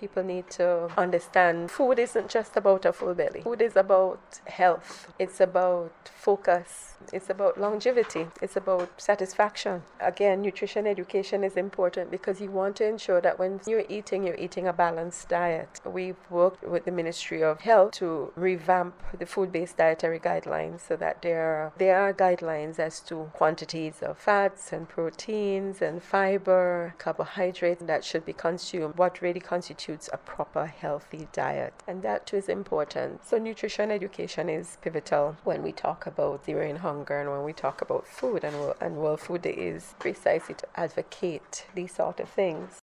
people need to understand food isn't just about a full belly. Food is about health. It's about focus. It's about longevity. It's about satisfaction. Again, nutrition education is important because you want to ensure that when you're eating a balanced diet. We've worked with the Ministry of Health to revamp the food-based dietary guidelines so that there are guidelines as to quantities of fats and proteins and fiber, carbohydrates that should be consumed, what really constitutes a proper healthy diet. And that too is important. So nutrition education is pivotal when we talk about zeroing hunger and when we talk about food, and World Food Day is precisely to advocate these sort of things.